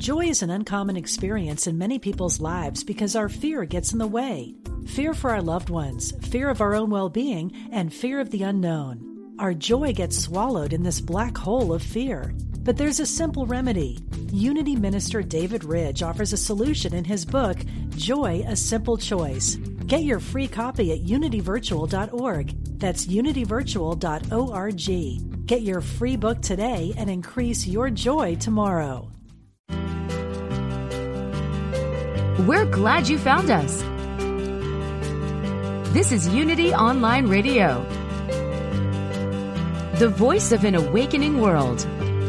Joy is an uncommon experience in many people's lives because our fear gets in the way. Fear for our loved ones, fear of our own well-being, and fear of the unknown. Our joy gets swallowed in this black hole of fear. But there's a simple remedy. Unity minister David Ridge offers a solution in his book, Joy, A Simple Choice. Get your free copy at unityvirtual.org. That's unityvirtual.org. Get your free book today and increase your joy tomorrow. We're glad you found us. This is Unity Online Radio, the voice of an awakening world.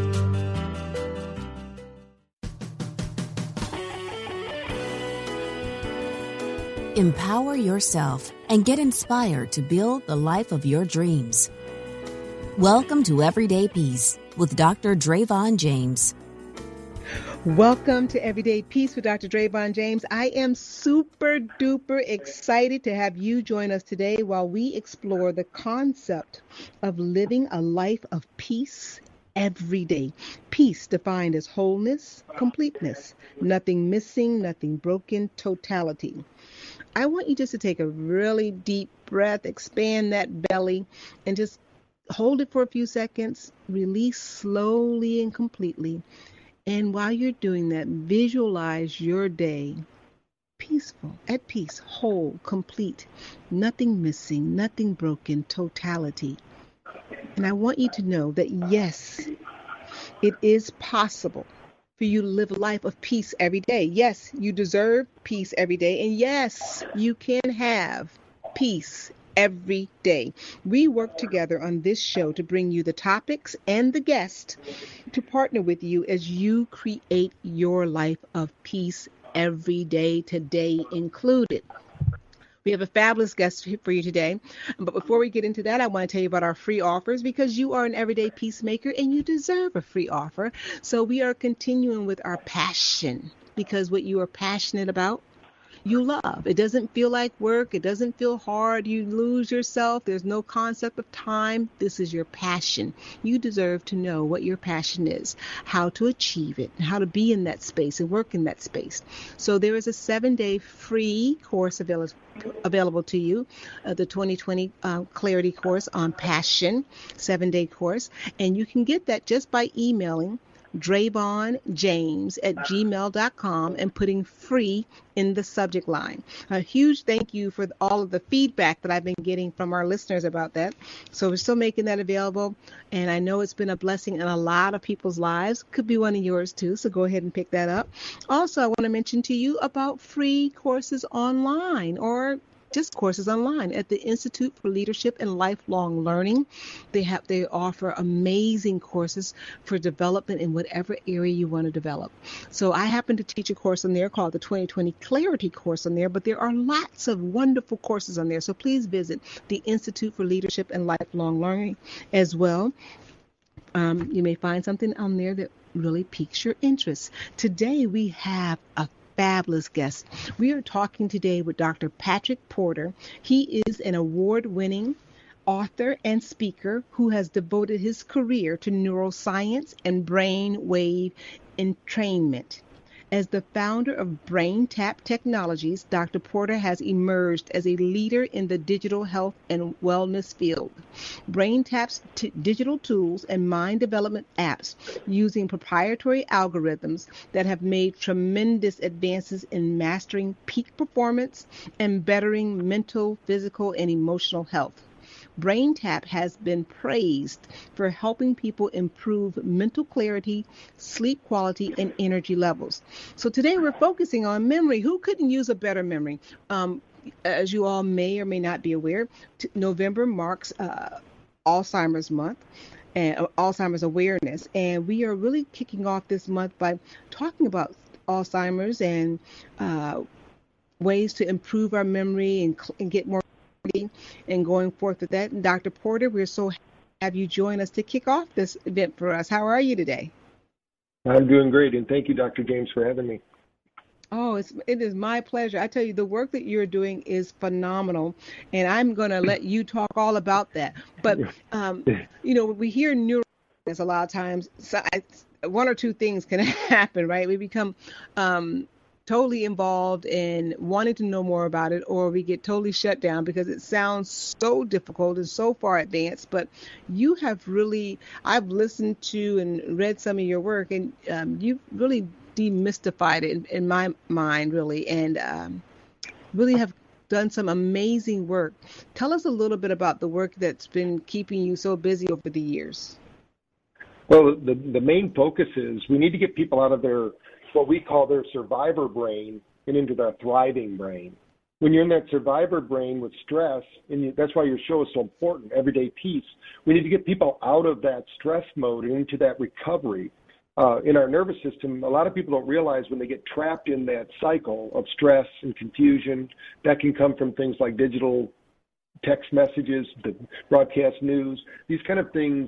Empower yourself and get inspired to build the life of your dreams. Welcome to Everyday Peace with Dr. Drayvon James. Welcome to Everyday Peace with Dr. Drayvon James. I am super duper excited to have you join us today while we explore the concept of living a life of peace every day. Peace defined as wholeness, completeness, nothing missing, nothing broken, totality. I want you just to take a really deep breath, expand that belly, and just hold it for a few seconds, release slowly and completely. And while you're doing that, visualize your day peaceful, at peace, whole, complete, nothing missing, nothing broken, totality. And I want you to know that, yes, it is possible for you to live a life of peace every day. Yes, you deserve peace every day. And yes, you can have peace every day. We work together on this show to bring you the topics and the guests to partner with you as you create your life of peace every day, today included. We have a fabulous guest for you today. But before we get into that, I want to tell you about our free offers because you are an everyday peacemaker and you deserve a free offer. So we are continuing with our passion because what you are passionate about, you love. It doesn't feel like work. It doesn't feel hard. You lose yourself. There's no concept of time. This is your passion. You deserve to know what your passion is, how to achieve it, and how to be in that space and work in that space. So there is a 7-day free course available to you, the 2020 Clarity course on passion, 7-day course. And you can get that just by emailing DrayvonJames@gmail.com and putting free in the subject line. A huge thank you for all of the feedback that I've been getting from our listeners about that. So we're still making that available. And I know it's been a blessing in a lot of people's lives. Could be one of yours too. So go ahead and pick that up. Also, I want to mention to you about free courses online or just courses online at the Institute for Leadership and Lifelong Learning. They offer amazing courses for development in whatever area you want to develop. So I happen to teach a course on there called the 2020 Clarity course on there, but there are lots of wonderful courses on there. So please visit the Institute for Leadership and Lifelong Learning as well. You may find something on there that really piques your interest. Today we have a fabulous guest. We are talking today with Dr. Patrick Porter. He is an award-winning author and speaker who has devoted his career to neuroscience and brain wave entrainment. As the founder of BrainTap Technologies, Dr. Porter has emerged as a leader in the digital health and wellness field. BrainTap's digital tools and mind development apps using proprietary algorithms that have made tremendous advances in mastering peak performance and bettering mental, physical, and emotional health. BrainTap has been praised for helping people improve mental clarity, sleep quality, and energy levels. So today we're focusing on memory. Who couldn't use a better memory? As you all may or may not be aware, November marks Alzheimer's month and Alzheimer's awareness. And we are really kicking off this month by talking about Alzheimer's and ways to improve our memory and get more and going forth with that. And Dr. Porter, we're so happy to have you join us to kick off this event for us. How are you today? I'm doing great, and thank you, Dr. James, for having me. Oh, it is my pleasure. I tell you, the work that you're doing is phenomenal, and I'm going to let you talk all about that. But, we hear there's a lot of times one or two things can happen, right? We become totally involved in wanting to know more about it, or we get totally shut down because it sounds so difficult and so far advanced. But you have really, I've listened to and read some of your work, and you've really demystified it in my mind, really, and really have done some amazing work. Tell us a little bit about the work that's been keeping you so busy over the years. Well, the main focus is we need to get people out of their, what we call their survivor brain, and into their thriving brain. When you're in that survivor brain with stress, and that's why your show is so important, Everyday Peace, we need to get people out of that stress mode and into that recovery. In our nervous system, a lot of people don't realize when they get trapped in that cycle of stress and confusion, that can come from things like digital text messages, the broadcast news, these kind of things.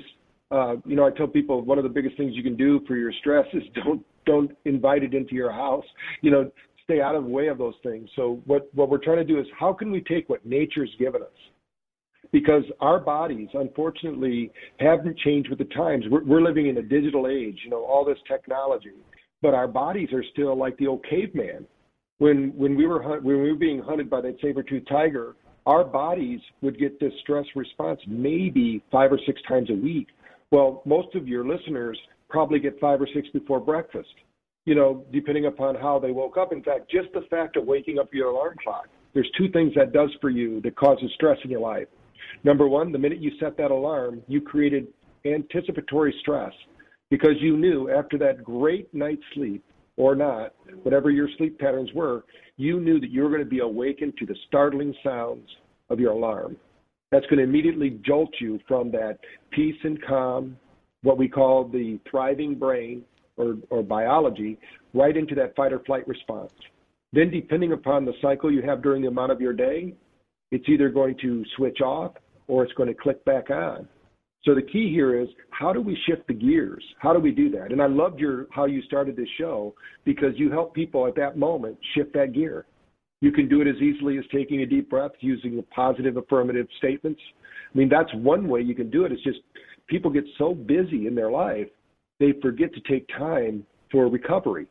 I tell people one of the biggest things you can do for your stress is don't invite it into your house. Stay out of the way of those things. So what we're trying to do is, how can we take what nature's given us? Because our bodies, unfortunately, haven't changed with the times. We're living in a digital age, all this technology, but our bodies are still like the old caveman. When we were being hunted by that saber-toothed tiger, our bodies would get this stress response maybe 5 or 6 times a week. Well, most of your listeners probably get 5 or 6 before breakfast, depending upon how they woke up. In fact, just the fact of waking up your alarm clock, there's 2 things that does for you that causes stress in your life. Number one, the minute you set that alarm, you created anticipatory stress because you knew after that great night's sleep or not, whatever your sleep patterns were, you knew that you were going to be awakened to the startling sounds of your alarm. That's going to immediately jolt you from that peace and calm, what we call the thriving brain or biology, right into that fight or flight response. Then depending upon the cycle you have during the amount of your day, it's either going to switch off or it's going to click back on. So the key here is, how do we shift the gears? How do we do that? And I loved how you started this show, because you help people at that moment shift that gear. You can do it as easily as taking a deep breath, using the positive affirmative statements. I mean, that's one way you can do it. It's just people get so busy in their life, they forget to take time for recovery.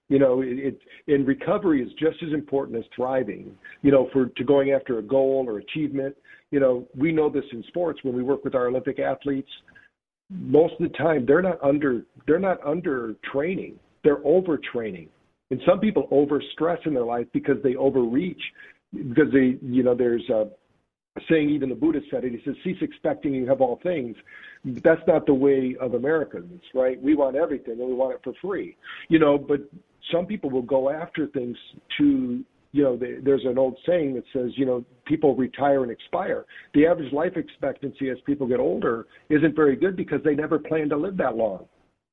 And recovery is just as important as thriving, to going after a goal or achievement. We know this in sports when we work with our Olympic athletes. Most of the time, they're not under training. They're overtraining. And some people overstress in their life because they overreach, because there's a saying, even the Buddha said it. He says, cease expecting you have all things. But that's not the way of Americans, right? We want everything and we want it for free, but some people will go after things to, there's an old saying that says, people retire and expire. The average life expectancy as people get older isn't very good because they never plan to live that long.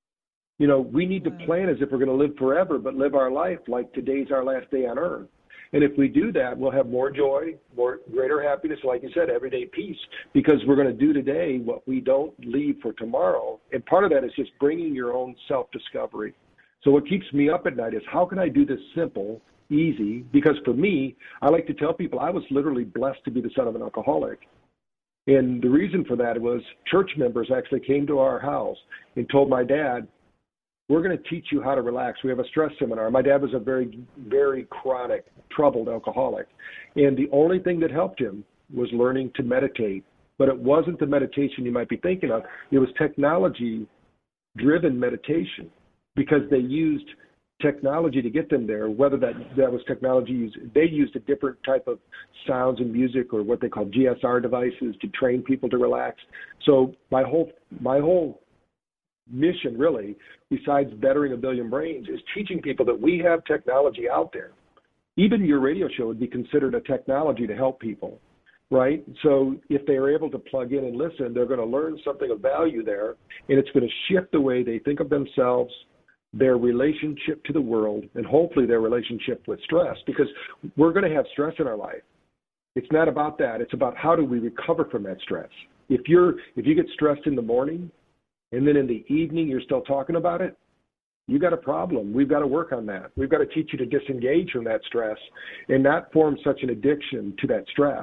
We need to plan as if we're going to live forever, but live our life like today's our last day on earth. And if we do that, we'll have more joy, greater happiness, like you said, everyday peace, because we're going to do today what we don't leave for tomorrow. And part of that is just bringing your own self-discovery. So what keeps me up at night is, how can I do this simple, easy? Because for me, I like to tell people I was literally blessed to be the son of an alcoholic. And the reason for that was church members actually came to our house and told my dad, we're going to teach you how to relax. We have a stress seminar. My dad was a very, very chronic, troubled alcoholic. And the only thing that helped him was learning to meditate. But it wasn't the meditation you might be thinking of. It was technology-driven meditation, because they used technology to get them there, whether that was technology used. They used a different type of sounds and music, or what they call GSR devices, to train people to relax. So my whole mission, really, besides bettering a billion brains, is teaching people that we have technology out there. Even your radio show would be considered a technology to help people, right? So if they are able to plug in and listen, they're going to learn something of value there, and it's going to shift the way they think of themselves, their relationship to the world, and hopefully their relationship with stress, because we're going to have stress in our life. It's not about that. It's about how do we recover from that stress. If you get stressed in the morning and then in the evening you're still talking about it, you got a problem. We've got to work on that. We've got to teach you to disengage from that stress and not form such an addiction to that stress.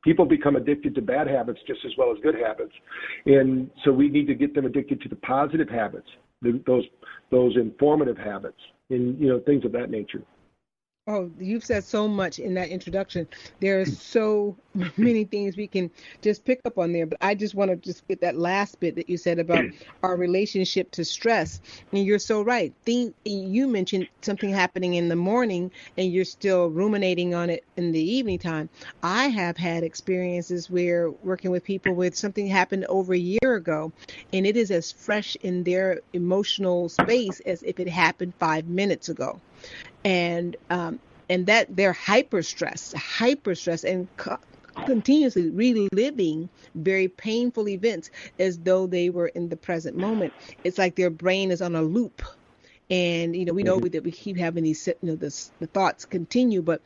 People become addicted to bad habits just as well as good habits. And so we need to get them addicted to the positive habits, those informative habits, and, things of that nature. Oh, you've said so much in that introduction. There are so many things we can just pick up on there, but I just want to just get that last bit that you said about our relationship to stress. And you're so right. You mentioned something happening in the morning and you're still ruminating on it in the evening time. I have had experiences where working with people with something happened over a year ago, and it is as fresh in their emotional space as if it happened 5 minutes ago. And that they're hyper stressed and continuously reliving very painful events as though they were in the present moment. It's like their brain is on a loop, and we know that we keep having these the thoughts continue, but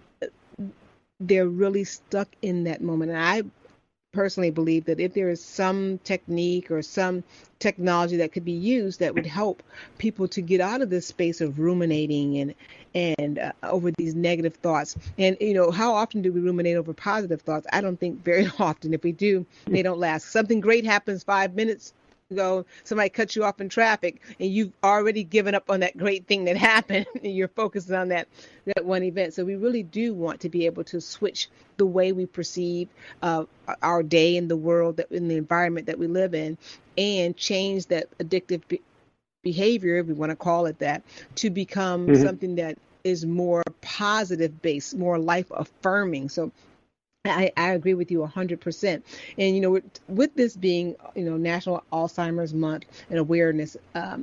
they're really stuck in that moment. And I personally believe that if there is some technique or some technology that could be used that would help people to get out of this space of ruminating and over these negative thoughts. And how often do we ruminate over positive thoughts? I don't think very often. If we do, they don't last. Something great happens 5 minutes ago, somebody cuts you off in traffic, and you've already given up on that great thing that happened, and you're focused on that one event. So we really do want to be able to switch the way we perceive our day in the world, in the environment that we live in, and change that addictive behavior, if we want to call it that, to become something that is more positive based, more life affirming. So I agree with you 100%. And, with this being, National Alzheimer's Month and awareness,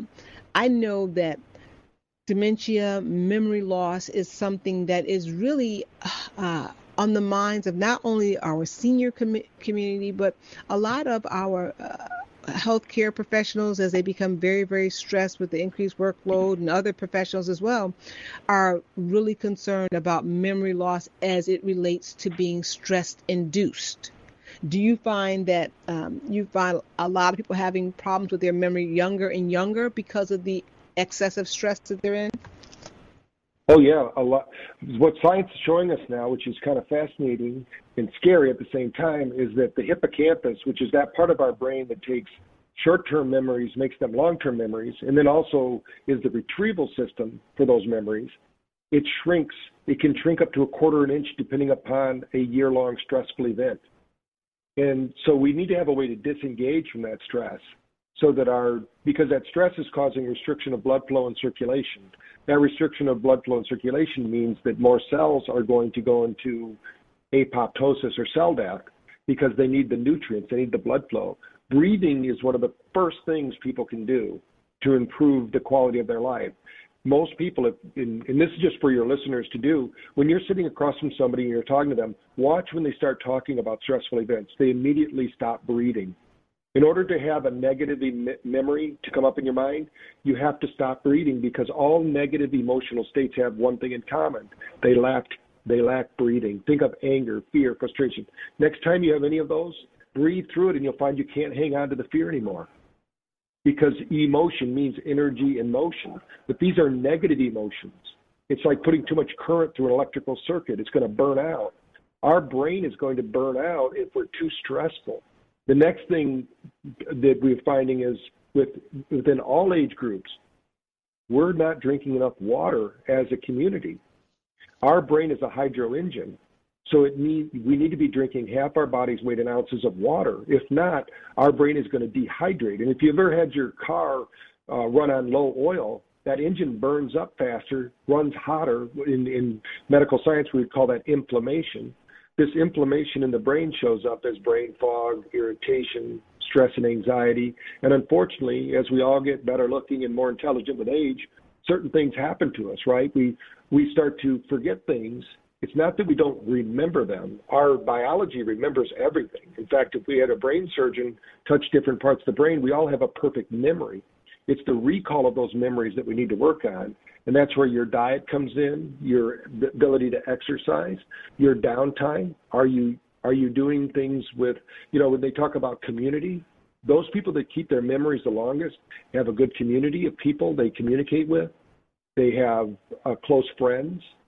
I know that dementia, memory loss is something that is really on the minds of not only our senior community, but a lot of our healthcare professionals, as they become very, very stressed with the increased workload, and other professionals as well, are really concerned about memory loss as it relates to being stress induced. Do you find that you find a lot of people having problems with their memory younger and younger because of the excessive stress that they're in? Oh, yeah, a lot. What science is showing us now, which is kind of fascinating and scary at the same time, is that the hippocampus, which is that part of our brain that takes short-term memories, makes them long-term memories, and then also is the retrieval system for those memories, it shrinks. It can shrink up to 1/4 inch depending upon a year-long stressful event. And so we need to have a way to disengage from that stress, so that because that stress is causing restriction of blood flow and circulation. That restriction of blood flow and circulation means that more cells are going to go into apoptosis or cell death because they need the nutrients, they need the blood flow. Breathing is one of the first things people can do to improve the quality of their life. Most people, and this is just for your listeners to do, when you're sitting across from somebody and you're talking to them, watch when they start talking about stressful events. They immediately stop breathing. In order to have a negative memory to come up in your mind, you have to stop breathing, because all negative emotional states have one thing in common. They lack breathing. Think of anger, fear, frustration. Next time you have any of those, breathe through it and you'll find you can't hang on to the fear anymore. Because emotion means energy and motion. But these are negative emotions. It's like putting too much current through an electrical circuit. It's going to burn out. Our brain is going to burn out if we're too stressful. The next thing that we're finding is within all age groups, we're not drinking enough water as a community. Our brain is a hydro engine, so we need to be drinking half our body's weight in ounces of water. If not, our brain is going to dehydrate. And if you've ever had your car run on low oil, that engine burns up faster, runs hotter. In medical science, we would call that inflammation. This inflammation in the brain shows up as brain fog, irritation, stress and anxiety. And unfortunately, as we all get better looking and more intelligent with age, certain things happen to us, right? We start to forget things. It's not that we don't remember them. Our biology remembers everything. In fact, if we had a brain surgeon touch different parts of the brain, we all have a perfect memory. It's the recall of those memories that we need to work on. And that's where your diet comes in, your ability to exercise, your downtime. Are you doing things with, when they talk about community, those people that keep their memories the longest have a good community of people they communicate with. They have close friends.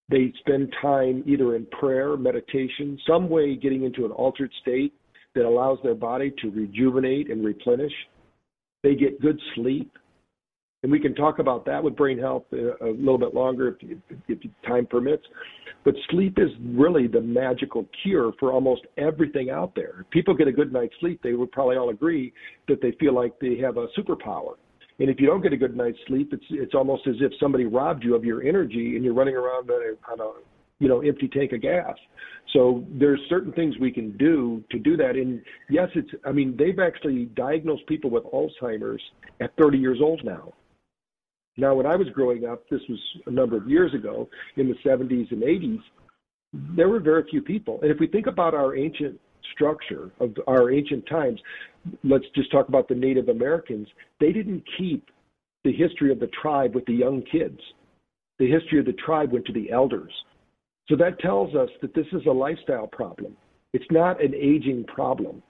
They spend time either in prayer, meditation, some way getting into an altered state that allows their body to rejuvenate and replenish. They get good sleep. And we can talk about that with brain health a little bit longer if time permits. But sleep is really the magical cure for almost everything out there. If people get a good night's sleep, they would probably all agree that they feel like they have a superpower. And if you don't get a good night's sleep, it's almost as if somebody robbed you of your energy and you're running around on a empty tank of gas. So there's certain things we can do to do that. And yes, they've actually diagnosed people with Alzheimer's at 30 years old now. Now, when I was growing up, this was a number of years ago, in the 70s and 80s, there were very few people. And if we think about our ancient structure of our ancient times, let's just talk about the Native Americans. They didn't keep the history of the tribe with the young kids. The history of the tribe went to the elders. So that tells us that this is a lifestyle problem. It's not an aging problem.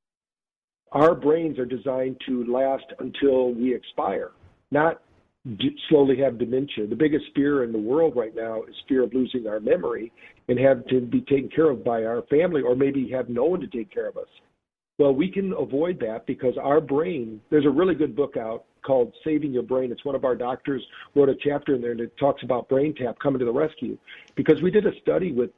Our brains are designed to last until we expire, not slowly have dementia. The biggest fear in the world right now is fear of losing our memory and have to be taken care of by our family, or maybe have no one to take care of us. Well, we can avoid that because our brain, there's a really good book out called Saving Your Brain. It's one of our doctors wrote a chapter in there that talks about brain tap coming to the rescue, because we did a study with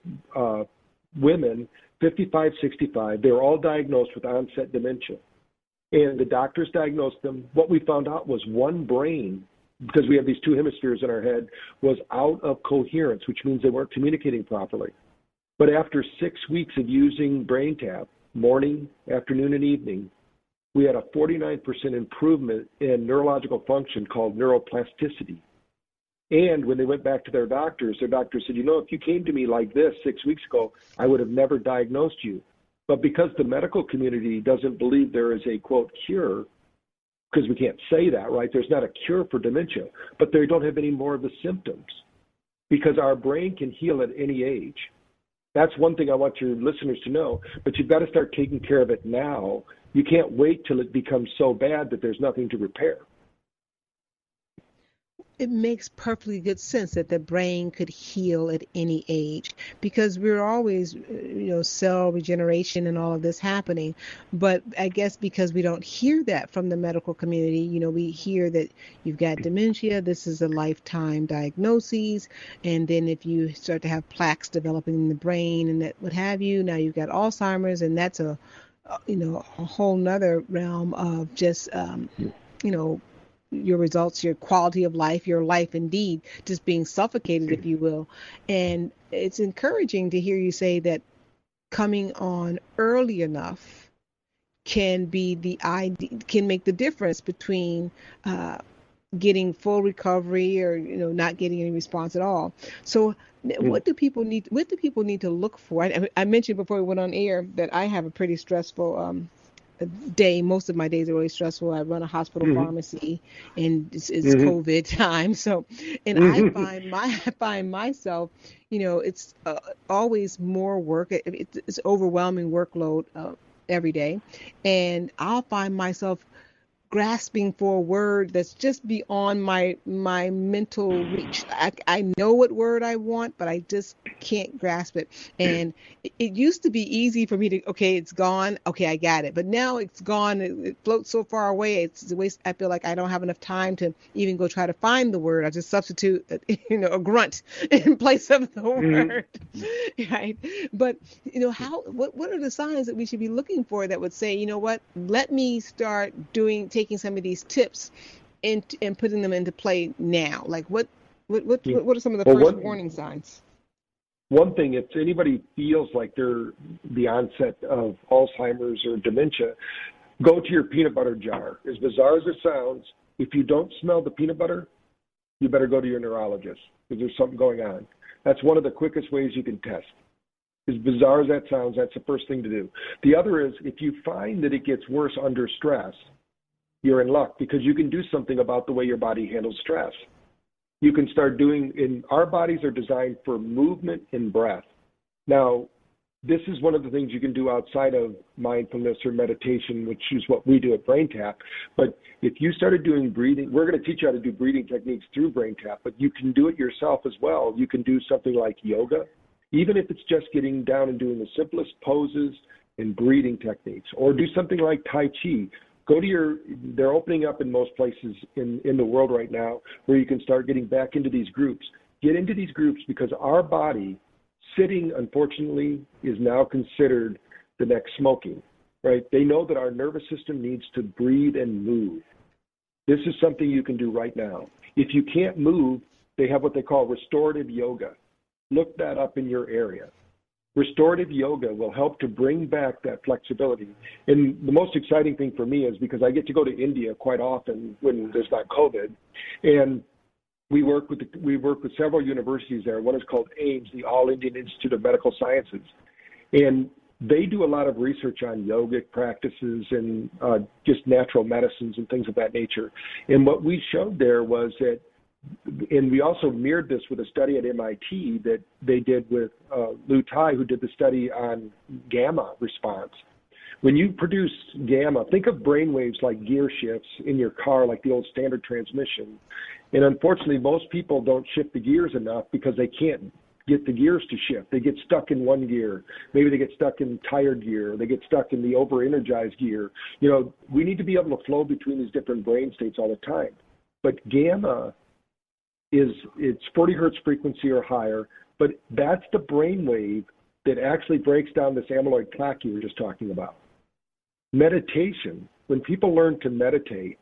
women 55, 65. They were all diagnosed with onset dementia. And the doctors diagnosed them. What we found out was one brain, because we have these two hemispheres in our head, was out of coherence, which means they weren't communicating properly. But after 6 weeks of using brain tap, morning, afternoon, and evening, we had a 49% improvement in neurological function called neuroplasticity. And when they went back to their doctor said, if you came to me like this 6 weeks ago, I would have never diagnosed you. But because the medical community doesn't believe there is a, quote, cure, because we can't say that, right? There's not a cure for dementia, but they don't have any more of the symptoms, because our brain can heal at any age. That's one thing I want your listeners to know, but you've got to start taking care of it now. You can't wait till it becomes so bad that there's nothing to repair. It makes perfectly good sense that the brain could heal at any age, because we're always, cell regeneration and all of this happening. But I guess because we don't hear that from the medical community, we hear that you've got dementia, this is a lifetime diagnosis. And then if you start to have plaques developing in the brain and that what have you, now you've got Alzheimer's, and that's a whole nother realm of just, your results, your quality of life, your life indeed, just being suffocated, if you will. And it's encouraging to hear you say that coming on early enough can be can make the difference between getting full recovery or not getting any response at all. So what do people need to look for? I mentioned before we went on air that I have a pretty stressful day. Most of my days are really stressful. I run a hospital pharmacy, and it's COVID time. So, and I find myself, it's always more work. It's overwhelming workload every day, and I'll find myself grasping for a word that's just beyond my mental reach. I know what word I want, but I just can't grasp it. And it used to be easy for me to, okay, it's gone. Okay, I got it. But now it's gone. It floats so far away. It's a waste. I feel like I don't have enough time to even go try to find the word. I just substitute, a grunt in place of the word. Right. But, what are the signs that we should be looking for that would say, let me start taking some of these tips and putting them into play now? Like what are some of the first warning signs? One thing, if anybody feels like they're the onset of Alzheimer's or dementia, go to your peanut butter jar. As bizarre as it sounds, if you don't smell the peanut butter, you better go to your neurologist, because there's something going on. That's one of the quickest ways you can test. As bizarre as that sounds, that's the first thing to do. The other is, if you find that it gets worse under stress, you're in luck, because you can do something about the way your body handles stress. You can start our bodies are designed for movement and breath. Now, this is one of the things you can do outside of mindfulness or meditation, which is what we do at BrainTap. But if you started doing breathing, we're going to teach you how to do breathing techniques through BrainTap, but you can do it yourself as well. You can do something like yoga, even if it's just getting down and doing the simplest poses and breathing techniques, or do something like Tai Chi. They're opening up in most places in the world right now where you can start getting back into these groups. Get into these groups because our body, sitting, unfortunately, is now considered the next smoking, right? They know that our nervous system needs to breathe and move. This is something you can do right now. If you can't move, they have what they call restorative yoga. Look that up in your area. Restorative yoga will help to bring back that flexibility. And the most exciting thing for me is because I get to go to India quite often when there's not COVID, and we work with several universities there. One is called AIIMS, the All Indian Institute of Medical Sciences, and they do a lot of research on yogic practices and just natural medicines and things of that nature. And what we showed there was that, and we also mirrored this with a study at MIT that they did with Lou Tai, who did the study on gamma response. When you produce gamma, think of brainwaves like gear shifts in your car, like the old standard transmission. And unfortunately, most people don't shift the gears enough because they can't get the gears to shift. They get stuck in one gear. Maybe they get stuck in tired gear. They get stuck in the over-energized gear. You know, we need to be able to flow between these different brain states all the time. But gamma it's 40 hertz frequency or higher, but that's the brain wave that actually breaks down this amyloid plaque you were just talking about. Meditation, when people learn to meditate,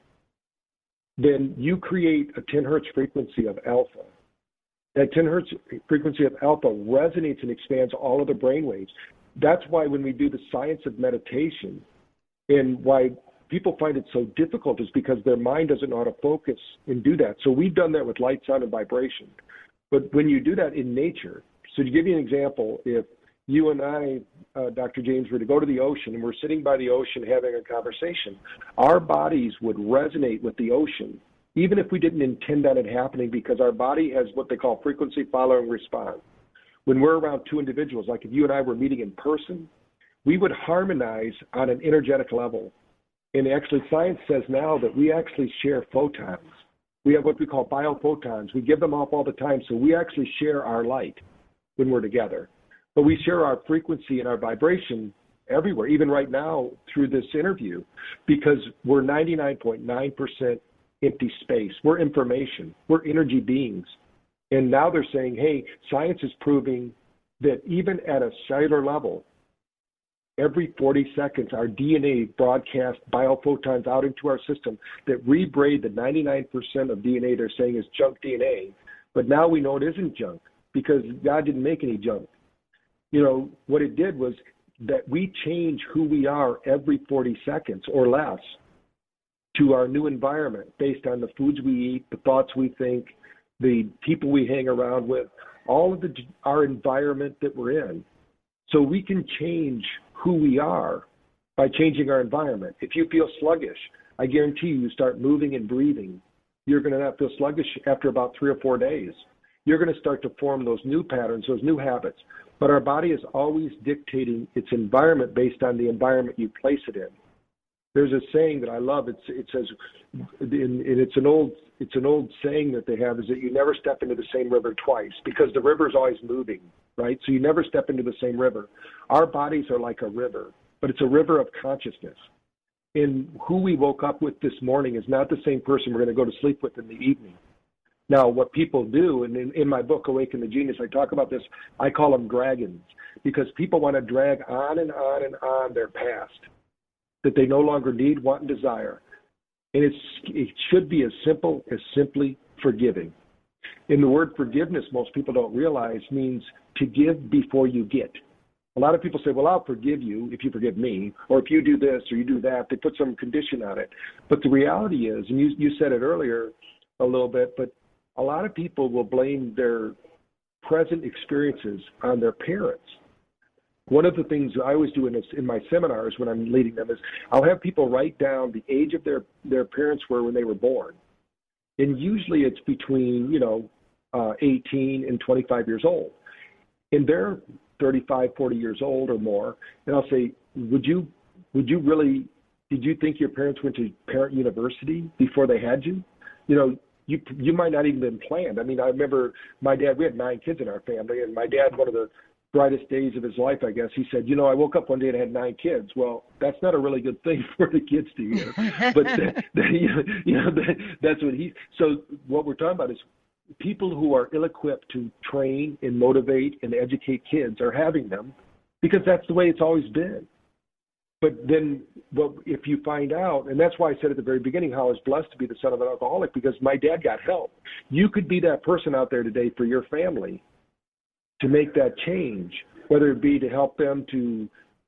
then you create a 10 hertz frequency of alpha. That 10 hertz frequency of alpha resonates and expands all of the brain waves. That's why when we do the science of meditation, and why people find it so difficult is because their mind doesn't know how to focus and do that. So we've done that with light, sound, and vibration. But when you do that in nature, so to give you an example, if you and I, Dr. James, were to go to the ocean and we're sitting by the ocean having a conversation, our bodies would resonate with the ocean, even if we didn't intend on it happening, because our body has what they call frequency following response. When we're around two individuals, like if you and I were meeting in person, we would harmonize on an energetic level. And actually, science says now that we actually share photons. We have what we call biophotons. We give them off all the time, so we actually share our light when we're together. But we share our frequency and our vibration everywhere, even right now through this interview, because we're 99.9% empty space. We're information. We're energy beings. And now they're saying, hey, science is proving that even at a cellular level, every 40 seconds, our DNA broadcasts biophotons out into our system that rebraid the 99% of DNA they're saying is junk DNA. But now we know it isn't junk because God didn't make any junk. You know, what it did was that we change who we are every 40 seconds or less to our new environment based on the foods we eat, the thoughts we think, the people we hang around with, all of our environment that we're in. So we can change who we are by changing our environment. If you feel sluggish, I guarantee you start moving and breathing, you're going to not feel sluggish after about 3 or 4 days. You're going to start to form those new patterns, those new habits. But our body is always dictating its environment based on the environment you place it in. There's a saying that I love. It says, and it's an old saying that they have, is that you never step into the same river twice, because the river is always moving, right? So you never step into the same river. Our bodies are like a river, but it's a river of consciousness. And who we woke up with this morning is not the same person we're going to go to sleep with in the evening. Now, what people do, and in my book, Awaken the Genius, I talk about this, I call them dragons, because people want to drag on and on and on their past that they no longer need, want, and desire. And it should be as simple as simply forgiving. And the word forgiveness, most people don't realize, means to give before you get. A lot of people say, well, I'll forgive you if you forgive me, or if you do this or you do that. They put some condition on it. But the reality is, and you said it earlier a little bit, but a lot of people will blame their present experiences on their parents. One of the things I always do in my seminars when I'm leading them is I'll have people write down the age of their parents were when they were born. And usually it's between, 18 and 25 years old. And their 35, 40 years old or more, and I'll say, did you think your parents went to parent university before they had you? You might not even been planned. I mean, I remember my dad, we had 9 kids in our family, and my dad, one of the brightest days of his life, I guess, he said, I woke up one day and had 9 kids. Well, that's not a really good thing for the kids to hear. But, that's what so what we're talking about is people who are ill-equipped to train and motivate and educate kids are having them because that's the way it's always been. But then if you find out, and that's why I said at the very beginning how I was blessed to be the son of an alcoholic, because my dad got help. You could be that person out there today for your family to make that change, whether it be to help them to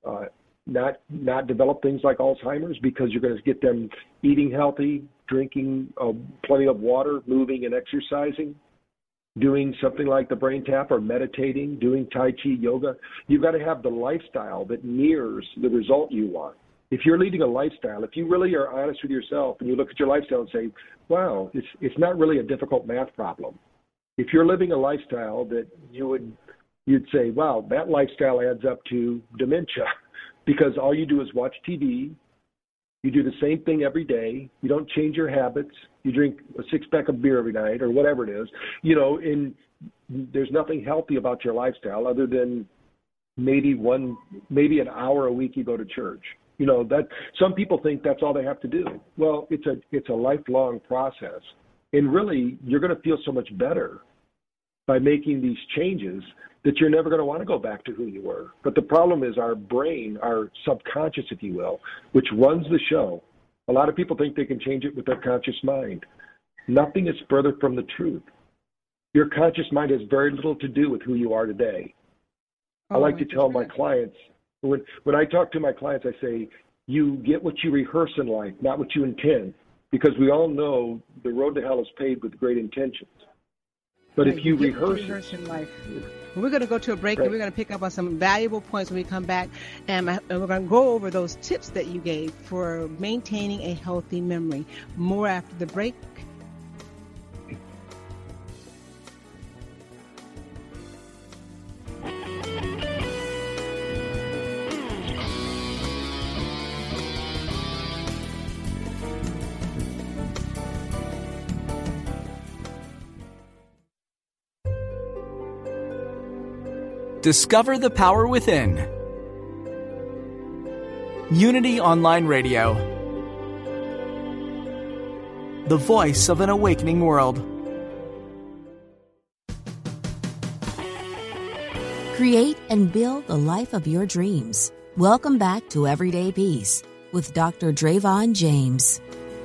not develop things like Alzheimer's because you're going to get them eating healthy, drinking plenty of water, moving and exercising, doing something like the brain tap or meditating, doing Tai Chi, yoga. You've got to have the lifestyle that mirrors the result you want. If you're leading a lifestyle, if you really are honest with yourself and you look at your lifestyle and say, wow, it's not really a difficult math problem. If you're living a lifestyle that you'd say, wow, that lifestyle adds up to dementia because all you do is watch TV. You do the same thing every day. You don't change your habits. You drink a 6-pack of beer every night or whatever it is, and there's nothing healthy about your lifestyle other than maybe an hour a week you go to church. That some people think that's all they have to do. Well, it's a lifelong process. And really, you're going to feel so much better by making these changes that you're never going to want to go back to who you were. But the problem is our brain, our subconscious, if you will, which runs the show. A lot of people think they can change it with their conscious mind. Nothing is further from the truth. Your conscious mind has very little to do with who you are today. I like to tell my clients, when I talk to my clients, I say, you get what you rehearse in life, not what you intend. Because we all know the road to hell is paved with great intentions. But if you rehearse in life. We're going to go to a break, and we're going to pick up on some valuable points when we come back, and we're going to go over those tips that you gave for maintaining a healthy memory. More after the break. Discover the power within. Unity Online Radio. The voice of an awakening world. Create and build the life of your dreams. Welcome back to Everyday Peace with Dr. Drayvon James.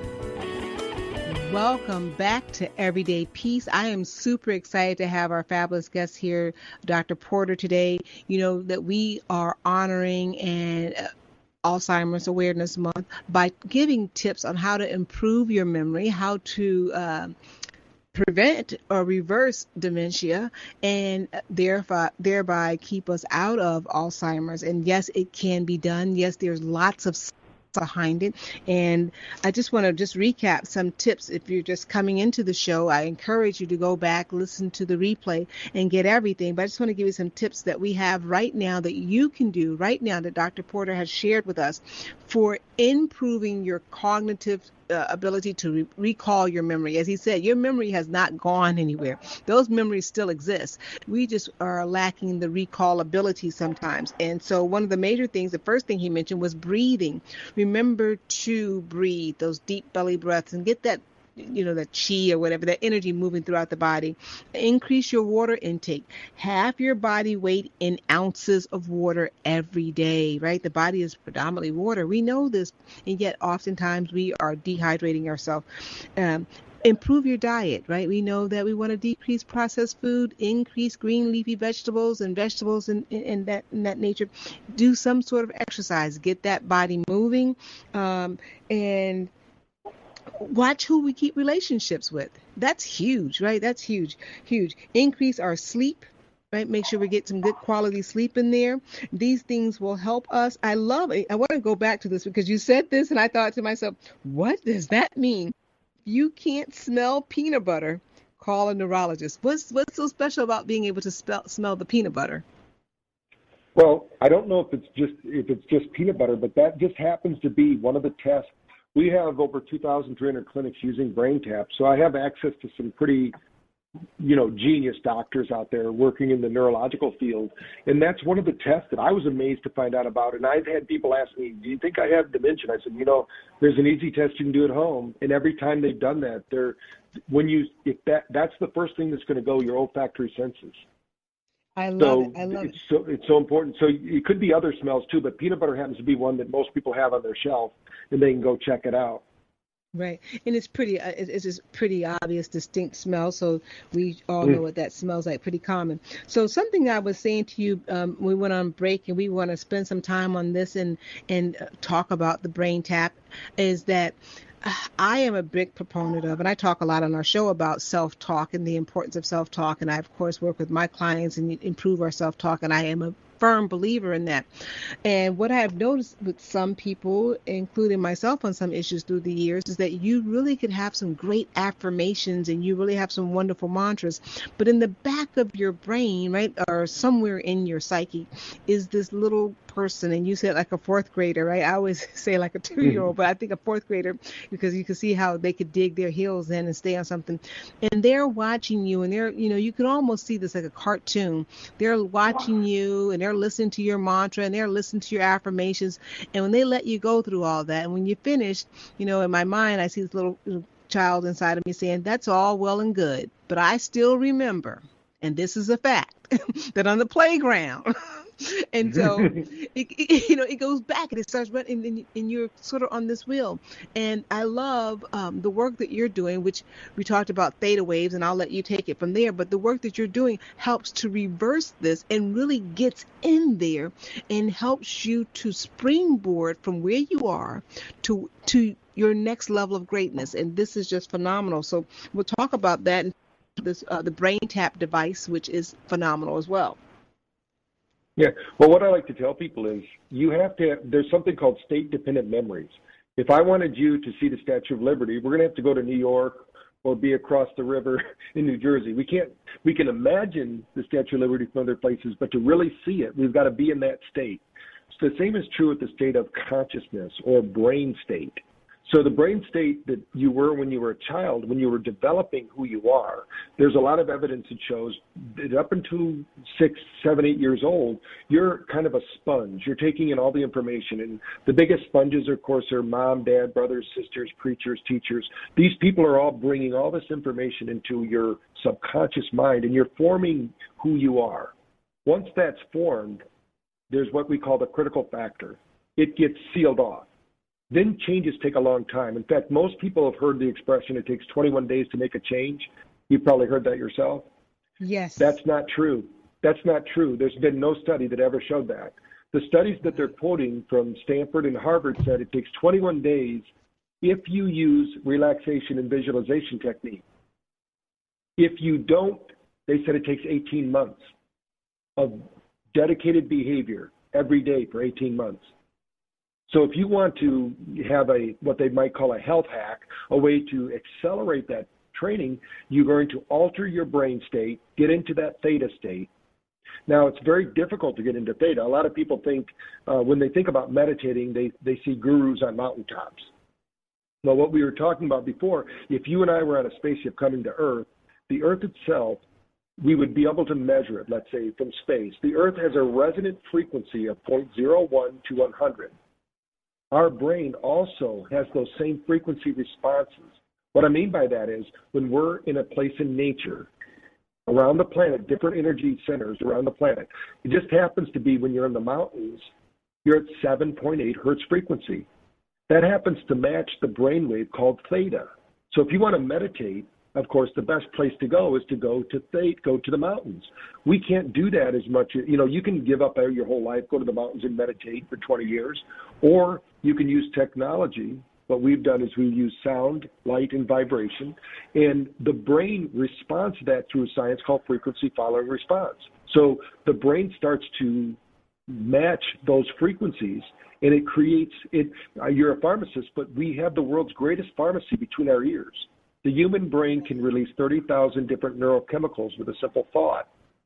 Welcome back to Everyday Peace. I am super excited to have our fabulous guest here, Dr. Porter, today. That we are honoring Alzheimer's Awareness Month by giving tips on how to improve your memory, how to prevent or reverse dementia, and thereby keep us out of Alzheimer's. And yes, it can be done. Yes, there's lots of behind it. And I just want to recap some tips. If you're just coming into the show, I encourage you to go back, listen to the replay, and get everything. But I just want to give you some tips that we have right now that you can do right now that Dr. Porter has shared with us for improving your cognitive ability to recall your memory. As he said, your memory has not gone anywhere. Those memories still exist. We just are lacking the recall ability sometimes. And so one of the major things, the first thing he mentioned was breathing. Remember to breathe those deep belly breaths and get that the chi or whatever, that energy moving throughout the body. Increase your water intake. Half your body weight in ounces of water every day, right? The body is predominantly water. We know this, and yet oftentimes we are dehydrating ourselves. Improve your diet, right? We know that we want to decrease processed food, increase green leafy vegetables and vegetables in that nature. Do some sort of exercise, get that body moving, and watch who we keep relationships with. That's huge, right? That's huge. Increase our sleep, right? Make sure we get some good quality sleep in there. These things will help us. I love it. I want to go back to this because you said this and I thought to myself, what does that mean? If you can't smell peanut butter, call a neurologist. What's so special about being able to smell the peanut butter? Well, I don't know if it's just peanut butter, but that just happens to be one of the tests. We have over 2,300 clinics using BrainTap, so I have access to some pretty, genius doctors out there working in the neurological field, and that's one of the tests that I was amazed to find out about. And I've had people ask me, "Do you think I have dementia?" I said, there's an easy test you can do at home, and every time they've done that, that's the first thing that's going to go, your olfactory senses. I love it. I love it. It's so important. So it could be other smells too, but peanut butter happens to be one that most people have on their shelf, and they can go check it out. Right, and it's just pretty obvious, distinct smell. So we all know what that smells like. Pretty common. So something I was saying to you, we went on break, and we want to spend some time on this and talk about the BrainTap. Is that I am a big proponent of, and I talk a lot on our show about self-talk and the importance of self-talk. And I, of course, work with my clients and improve our self-talk. And I am a firm believer in that. And what I've noticed with some people, including myself on some issues through the years, is that you really could have some great affirmations and you really have some wonderful mantras. But in the back of your brain, right, or somewhere in your psyche, is this little person, and you said like a fourth grader, right? I always say like a 2-year-old, but I think a fourth grader, because you can see how they could dig their heels in and stay on something. And they're watching you, and they're, you can almost see this like a cartoon. They're watching you, and they're listening to your mantra, and they're listening to your affirmations. And when they let you go through all that, and when you finish, in my mind, I see this little child inside of me saying, "That's all well and good, but I still remember, and this is a fact, that on the playground." And so it goes back and it starts running, and you're sort of on this wheel. And I love the work that you're doing, which we talked about theta waves, and I'll let you take it from there. But the work that you're doing helps to reverse this and really gets in there and helps you to springboard from where you are to your next level of greatness. And this is just phenomenal. So we'll talk about that, and this the BrainTap device, which is phenomenal as well. Yeah. Well, what I like to tell people is there's something called state-dependent memories. If I wanted you to see the Statue of Liberty, we're going to have to go to New York or be across the river in New Jersey. We can imagine the Statue of Liberty from other places, but to really see it, we've got to be in that state. So the same is true with the state of consciousness or brain state. So the brain state that you were when you were a child, when you were developing who you are, there's a lot of evidence that shows that up until 6, 7, 8 years old, you're kind of a sponge. You're taking in all the information. And the biggest sponges, of course, are mom, dad, brothers, sisters, preachers, teachers. These people are all bringing all this information into your subconscious mind, and you're forming who you are. Once that's formed, there's what we call the critical factor. It gets sealed off. Then changes take a long time. In fact, most people have heard the expression, it takes 21 days to make a change. You've probably heard that yourself. Yes. That's not true. That's not true. There's been no study that ever showed that. The studies that they're quoting from Stanford and Harvard said it takes 21 days if you use relaxation and visualization technique. If you don't, they said it takes 18 months of dedicated behavior every day for 18 months. So if you want to have what they might call a health hack, a way to accelerate that training, you're going to alter your brain state, get into that theta state. Now, it's very difficult to get into theta. A lot of people think, when they think about meditating, they see gurus on mountaintops. Well, what we were talking about before, if you and I were on a spaceship coming to Earth, the Earth itself, we would be able to measure it, let's say, from space. The Earth has a resonant frequency of 0.01 to 100. Our brain also has those same frequency responses. What I mean by that is when we're in a place in nature, around the planet, different energy centers around the planet, it just happens to be when you're in the mountains, you're at 7.8 hertz frequency. That happens to match the brainwave called theta. So if you want to meditate, of course, the best place to go is to go to the mountains. We can't do that as much. You can give up your whole life, go to the mountains and meditate for 20 years, or you can use technology. What we've done is we use sound, light, and vibration, and the brain responds to that through a science called frequency following response. So the brain starts to match those frequencies, and it creates it. You're a pharmacist, but we have the world's greatest pharmacy between our ears. The human brain can release 30,000 different neurochemicals with a simple thought.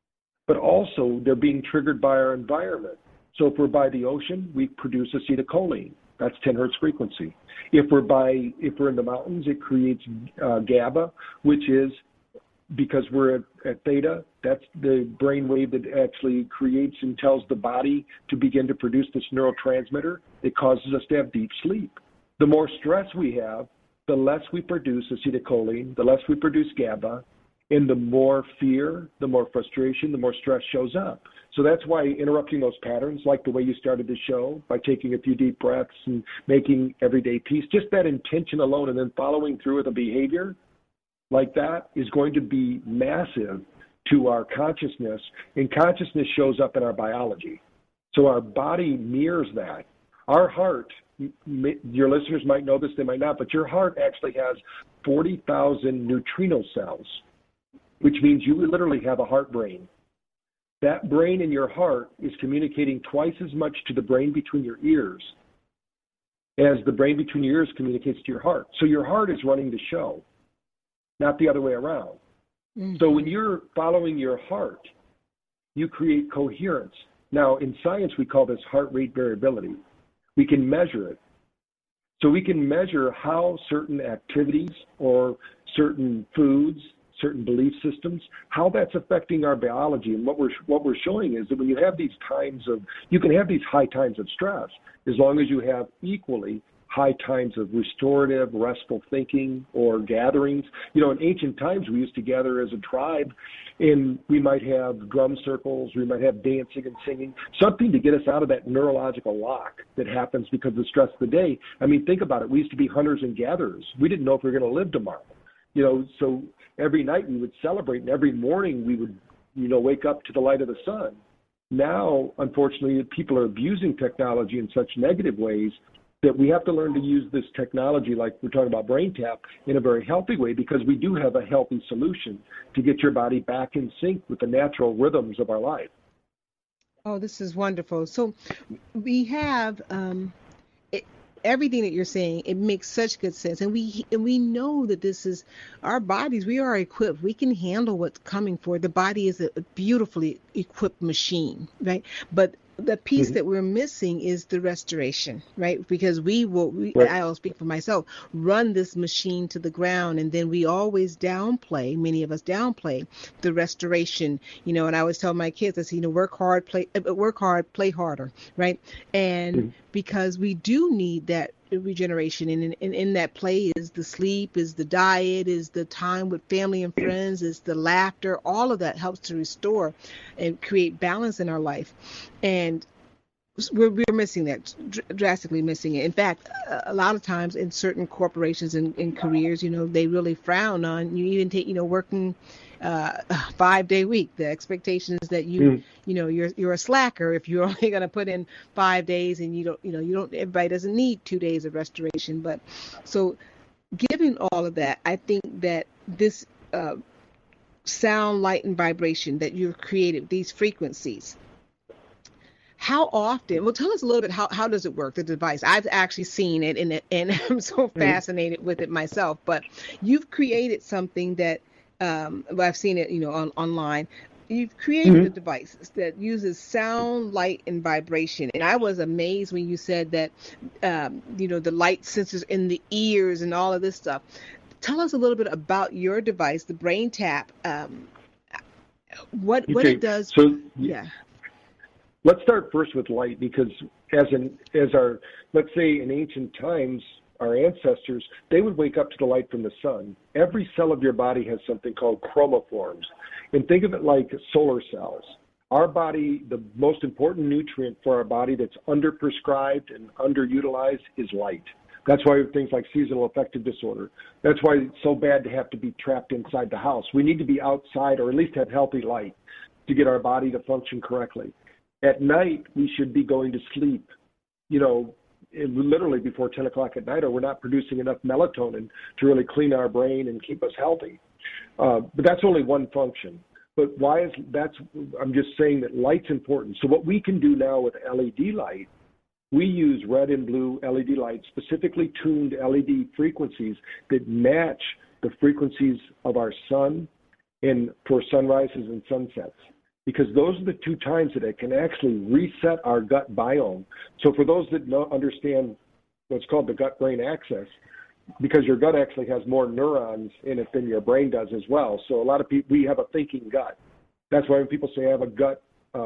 but also they're being triggered by our environment. So if we're by the ocean, we produce acetylcholine. That's 10 hertz frequency. If we're in the mountains, it creates GABA, which is, because we're at theta, that's the brain wave that actually creates and tells the body to begin to produce this neurotransmitter. It causes us to have deep sleep. The more stress we have, the less we produce acetylcholine, the less we produce GABA, and the more fear, the more frustration, the more stress shows up. So that's why interrupting those patterns, like the way you started the show, by taking a few deep breaths and making everyday peace, just that intention alone and then following through with a behavior like that is going to be massive to our consciousness, and consciousness shows up in our biology. So our body mirrors that. Our heart, your listeners might know this, they might not, but your heart actually has 40,000 neutrino cells, which means you literally have a heart brain. That brain in your heart is communicating twice as much to the brain between your ears as the brain between your ears communicates to your heart. So your heart is running the show, not the other way around. Mm-hmm. So when you're following your heart, you create coherence. Now, in science, we call this heart rate variability. We can measure it. So we can measure how certain activities or certain foods, certain belief systems, how that's affecting our biology. And what we're showing is that when you have these times of, you can have these high times of stress, as long as you have equally high times of restorative, restful thinking or gatherings. You know, in ancient times, we used to gather as a tribe, and we might have drum circles, we might have dancing and singing, something to get us out of that neurological lock that happens because of the stress of the day. I mean, think about it. We used to be hunters and gatherers. We didn't know if we were going to live tomorrow. You know, so every night we would celebrate, and every morning we would, wake up to the light of the sun. Now, unfortunately, people are abusing technology in such negative ways that we have to learn to use this technology, like we're talking about BrainTap, in a very healthy way, because we do have a healthy solution to get your body back in sync with the natural rhythms of our life. Oh, this is wonderful. So we have everything that you're saying. It makes such good sense, and we know that this is our bodies. We are equipped. We can handle what's coming forward. The body is a beautifully equipped machine, right? But the piece that we're missing is the restoration, right? Because right. I'll speak for myself, run this machine to the ground, and then we always many of us downplay the restoration, and I always tell my kids, I say, work hard, play harder, right? And because we do need that regeneration, and in that play is the sleep, is the diet, is the time with family and friends, is the laughter. All of that helps to restore and create balance in our life, and we're missing that, drastically missing it. In fact, a lot of times in certain corporations and in careers, they really frown on you even take working 5-day week. The expectation is that you're a slacker if you're only going to put in 5 days, and you don't. Everybody doesn't need 2 days of restoration. But so, given all of that, I think that this sound, light, and vibration that you've created, these frequencies. How often? Well, tell us a little bit. How does it work? The device. I've actually seen it, and I'm so fascinated with it myself. But you've created something that. I've seen it, online. You've created a device that uses sound, light, and vibration. And I was amazed when you said that, the light sensors in the ears and all of this stuff. Tell us a little bit about your device, the BrainTap. What it does. So, yeah. Let's start first with light, because let's say in ancient times, our ancestors, they would wake up to the light from the sun. Every cell of your body has something called chromophores. And think of it like solar cells. Our body, the most important nutrient for our body that's underprescribed and underutilized is light. That's why we have things like seasonal affective disorder. That's why it's so bad to have to be trapped inside the house. We need to be outside, or at least have healthy light to get our body to function correctly. At night, we should be going to sleep, literally before 10 o'clock at night, or we're not producing enough melatonin to really clean our brain and keep us healthy. But that's only one function. But I'm just saying that light's important. So what we can do now with LED light, we use red and blue LED light, specifically tuned LED frequencies that match the frequencies of our sun and for sunrises and sunsets. because those are the two times that it can actually reset our gut biome. So for those that don't understand what's called the gut-brain axis, because your gut actually has more neurons in it than your brain does as well. So a lot of people, we have a thinking gut. That's why when people say I have a gut,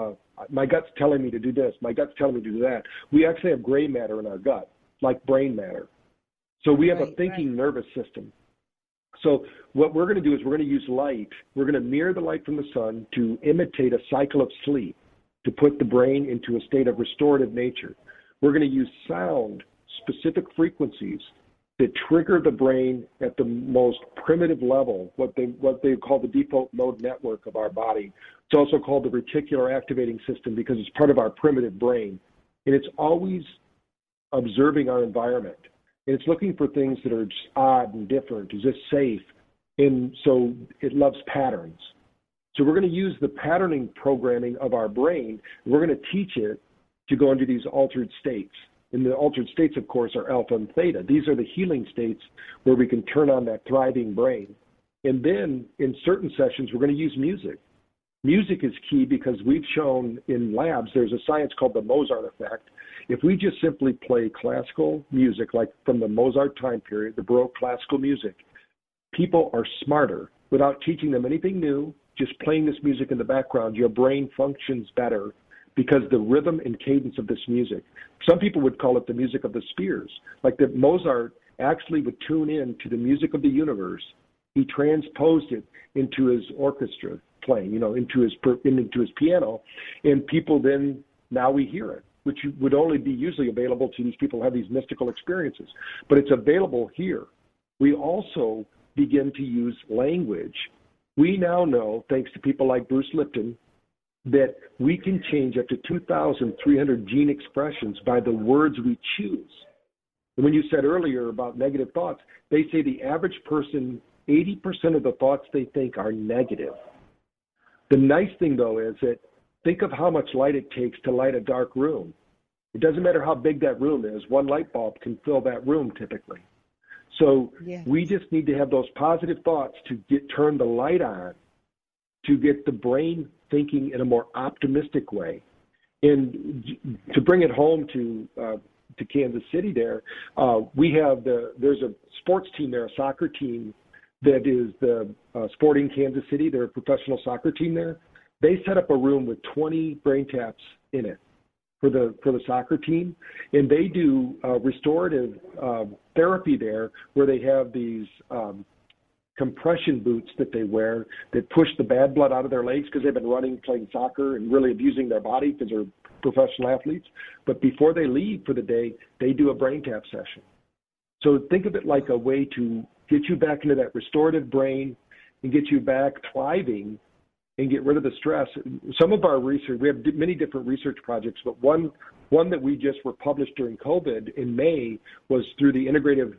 my gut's telling me to do this, my gut's telling me to do that. We actually have gray matter in our gut, like brain matter. So we have a thinking nervous system. So what we're going to do is we're going to use light. We're going to mirror the light from the sun to imitate a cycle of sleep, to put the brain into a state of restorative nature. We're going to use sound, specific frequencies that trigger the brain at the most primitive level, what they call the default mode network of our body. It's also called the reticular activating system because it's part of our primitive brain. And it's always observing our environment. And it's looking for things that are just odd and different. Is this safe? And so it loves patterns. So we're going to use the patterning programming of our brain. And we're going to teach it to go into these altered states. And the altered states, of course, are alpha and theta. These are the healing states where we can turn on that thriving brain. And then in certain sessions, we're going to use music. Music is key because we've shown in labs, there's a science called the Mozart effect. If we just simply play classical music, like from the Mozart time period, the Baroque classical music, people are smarter. Without teaching them anything new, just playing this music in the background, your brain functions better because the rhythm and cadence of this music. Some people would call it the music of the spheres. Like that Mozart actually would tune in to the music of the universe. He transposed it into his orchestra playing, into his piano, and people then, now we hear it, which would only be usually available to these people who have these mystical experiences. But it's available here. We also begin to use language. We now know, thanks to people like Bruce Lipton, that we can change up to 2,300 gene expressions by the words we choose. And when you said earlier about negative thoughts, they say the average person, 80% of the thoughts they think are negative. The nice thing, though, is that think of how much light it takes to light a dark room. It doesn't matter how big that room is. One light bulb can fill that room typically. So we just need to have those positive thoughts to turn the light on, to get the brain thinking in a more optimistic way. And to bring it home to Kansas City there, there's a sports team there, a soccer team that is the Sporting Kansas City. They're a professional soccer team there. They set up a room with 20 brain taps in it for the soccer team, and they do restorative therapy there, where they have these compression boots that they wear that push the bad blood out of their legs because they've been running, playing soccer, and really abusing their body because they're professional athletes. But before they leave for the day, they do a brain tap session. So think of it like a way to get you back into that restorative brain and get you back thriving and get rid of the stress. Some of our research, we have many different research projects, but one that we just were published during COVID in May was through the integrative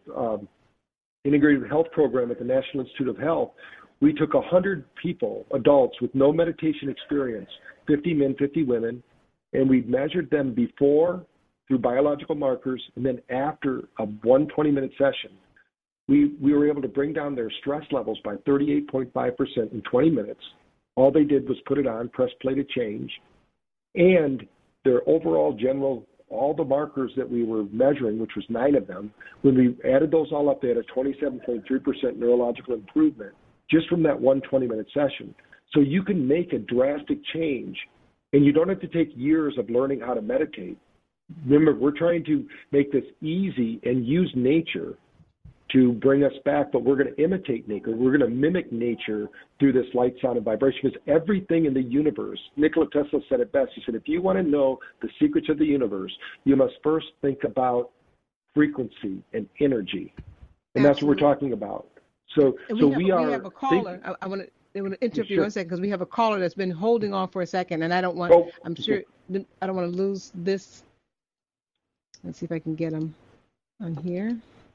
health program at the National Institute of Health. We took 100 people, adults with no meditation experience, 50 men, 50 women, and we measured them before through biological markers, and then after a 120-minute session, we were able to bring down their stress levels by 38.5% in 20 minutes. All they did was put it on, press play to change, and their overall general, all the markers that we were measuring, which was 9 of them, when we added those all up, they had a 27.3% neurological improvement just from that 120-minute session. So you can make a drastic change, and you don't have to take years of learning how to meditate. Remember, we're trying to make this easy and use nature to bring us back, but we're going to imitate nature. We're going to mimic nature through this light, sound, and vibration, because everything in the universe, Nikola Tesla said it best. He said, if you want to know the secrets of the universe, you must first think about frequency and energy. And that's what we're talking about. So we have a caller. I want to interrupt you 1 second, because we have a caller that's been holding on for a second, and I don't want, I don't want to lose this. Let's see if I can get him on here.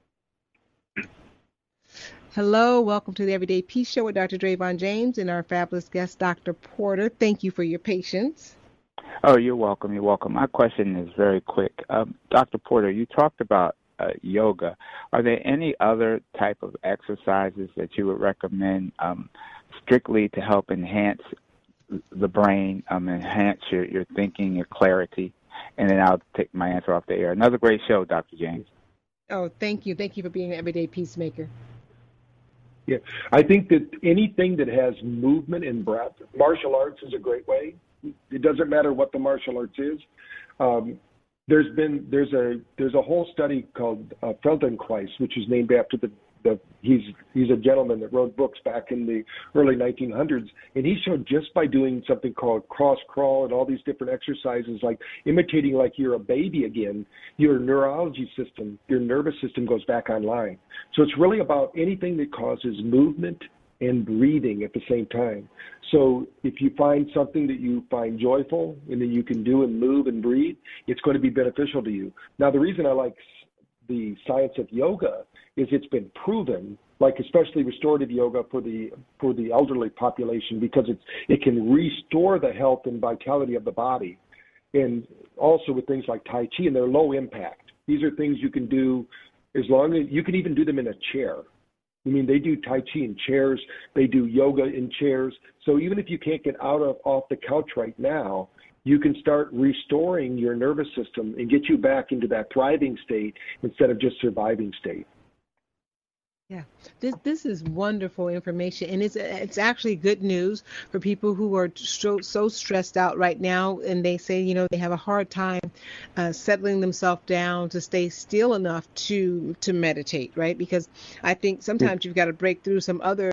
Hello, welcome to the Everyday Peace Show with Dr. Drayvon James and our fabulous guest, Dr. Porter. Thank you for your patience. Oh, you're welcome. You're welcome. My question is very quick. Dr. Porter, you talked about yoga. Are there any other type of exercises that you would recommend strictly to help enhance the brain, enhance your thinking, your clarity, and then I'll take my answer off the air. Another great show, Dr. James. Oh, thank you. Thank you for being an everyday peacemaker. Yeah, I think that anything that has movement and breath, martial arts is a great way. It doesn't matter what the martial arts is. There's a whole study called Feldenkrais, which is named after he's a gentleman that wrote books back in the early 1900s, and he showed just by doing something called cross crawl and all these different exercises, like imitating like you're a baby again, your neurology system, your nervous system goes back online. So it's really about anything that causes movement and breathing at the same time. So if you find something that you find joyful and that you can do and move and breathe, it's going to be beneficial to you. Now, the reason I like the science of yoga is it's been proven, like especially restorative yoga for the elderly population, because it can restore the health and vitality of the body, and also with things like Tai Chi, and they're low impact. These are things you can do as long as you can even do them in a chair. I mean, they do Tai Chi in chairs, they do yoga in chairs. So even if you can't get off the couch right now, you can start restoring your nervous system and get you back into that thriving state instead of just surviving state. Yeah, this is wonderful information, and it's actually good news for people who are so stressed out right now, and they say, you know, they have a hard time settling themselves down to stay still enough to meditate, right? Because I think sometimes you've got to break through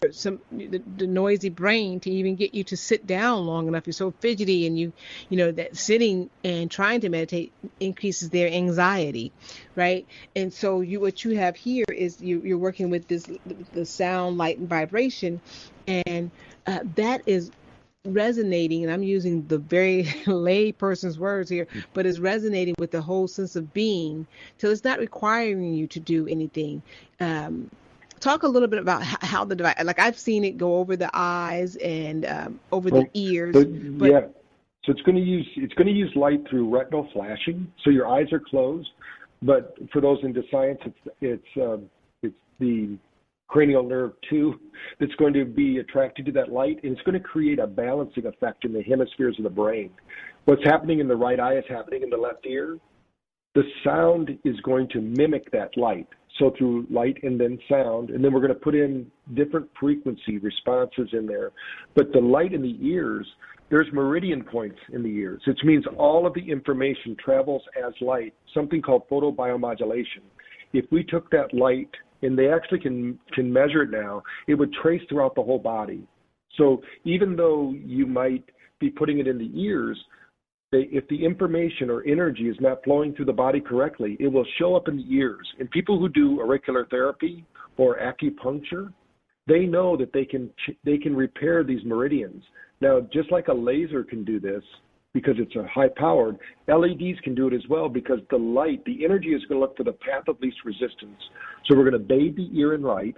the noisy brain to even get you to sit down long enough. You're so fidgety, and you know that sitting and trying to meditate increases their anxiety, right? And so what you have here is you're working with the sound, light, and vibration, and that is resonating, and I'm using the very lay person's words here, but it's resonating with the whole sense of being, till it's not requiring you to do anything. Talk a little bit about how the device, like I've seen it go over the eyes and over the ears. Yeah, so it's going to use light through retinal flashing, so your eyes are closed. But for those into science, it's the cranial nerve 2 that's going to be attracted to that light, and it's going to create a balancing effect in the hemispheres of the brain. What's happening in the right eye is happening in the left ear. The sound is going to mimic that light. So through light and then sound, and then we're going to put in different frequency responses in there. But the light in the ears, there's meridian points in the ears, which means all of the information travels as light, something called photobiomodulation. If we took that light, and they actually can measure it now, it would trace throughout the whole body. So even though you might be putting it in the ears, if the information or energy is not flowing through the body correctly, it will show up in the ears. And people who do auricular therapy or acupuncture, they know that they can repair these meridians. Now, just like a laser can do this, because it's a high-powered, LEDs can do it as well, because the light, the energy is going to look for the path of least resistance. So we're going to bathe the ear in light.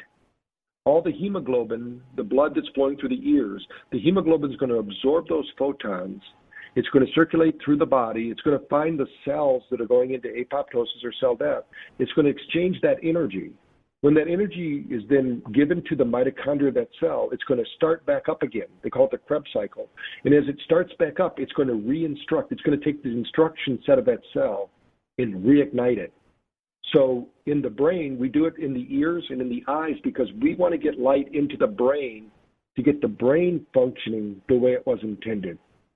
All the hemoglobin, the blood that's flowing through the ears, the hemoglobin is going to absorb those photons. It's going to circulate through the body. It's going to find the cells that are going into apoptosis or cell death. It's going to exchange that energy. When that energy is then given to the mitochondria of that cell, it's going to start back up again. They call it the Krebs cycle. And as it starts back up, it's going to re-instruct. It's going to take the instruction set of that cell and reignite it. So in the brain, we do it in the ears and in the eyes because we want to get light into the brain to get the brain functioning the way it was intended.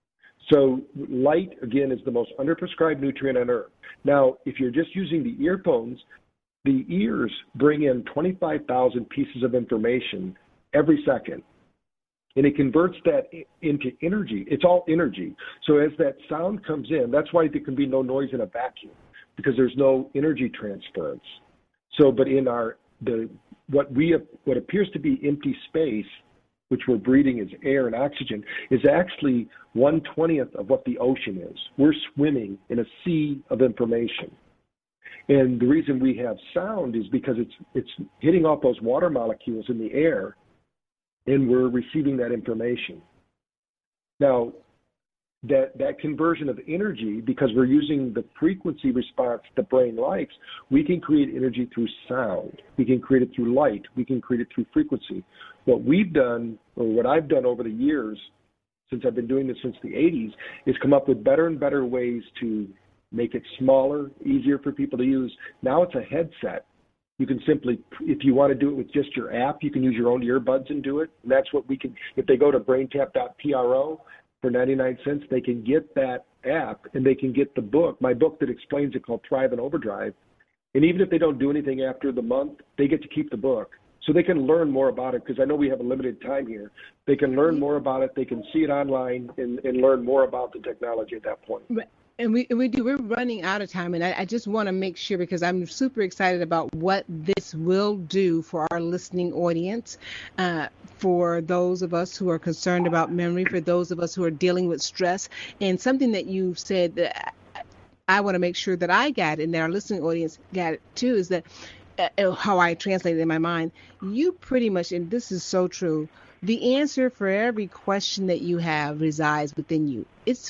So light, again, is the most underprescribed nutrient on earth. Now, if you're just using the earphones, the ears bring in 25,000 pieces of information every second. And it converts that into energy. It's all energy. So as that sound comes in, that's why there can be no noise in a vacuum, because there's no energy transference. So, but in what appears to be empty space, which we're breathing as air and oxygen, is actually 1/20th of what the ocean is. We're swimming in a sea of information. And the reason we have sound is because it's hitting off those water molecules in the air, and we're receiving that information. Now, that conversion of energy, because we're using the frequency response the brain likes, we can create energy through sound. We can create it through light. We can create it through frequency. What we've done, or what I've done over the years, since I've been doing this since the 80s, is come up with better and better ways to make it smaller, easier for people to use. Now it's a headset. You can simply, if you want to do it with just your app, you can use your own earbuds and do it. And that's what we can, if they go to braintap.pro for 99 cents, they can get that app and they can get the book, my book that explains it called Thrive in Overdrive. And even if they don't do anything after the month, they get to keep the book. So they can learn more about it, because I know we have a limited time here. They can learn more about it. They can see it online and learn more about the technology at that point. And we're running out of time, and I just want to make sure, because I'm super excited about what this will do for our listening audience, for those of us who are concerned about memory, for those of us who are dealing with stress, and something that you said that I want to make sure that I got it and that our listening audience got it too, is that how I translate it in my mind, you pretty much, and this is so true, the answer for every question that you have resides within you. It's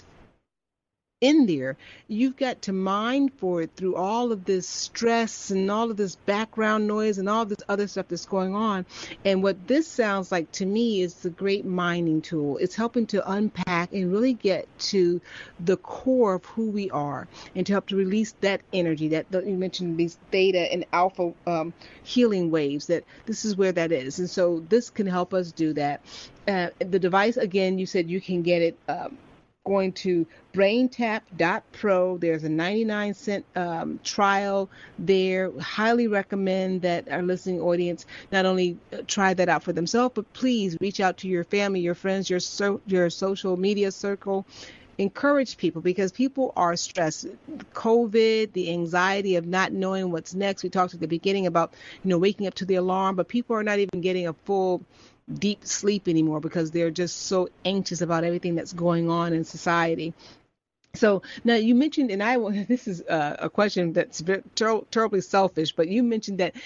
in there. You've got to mine for it through all of this stress and all of this background noise and all this other stuff that's going on. And what this sounds like to me is the great mining tool. It's helping to unpack and really get to the core of who we are, and to help to release that energy that you mentioned, these theta and alpha healing waves, that this is where that is. And so this can help us do that. The device, again, you said you can get it going to braintap.pro. There's a 99-cent trial there. Highly recommend that our listening audience not only try that out for themselves, but please reach out to your family, your friends, your social media circle. Encourage people, because people are stressed. COVID, the anxiety of not knowing what's next. We talked at the beginning about, waking up to the alarm, but people are not even getting a full deep sleep anymore because they're just so anxious about everything that's going on in society. So now you mentioned, and this is a question that's terribly selfish, but you mentioned that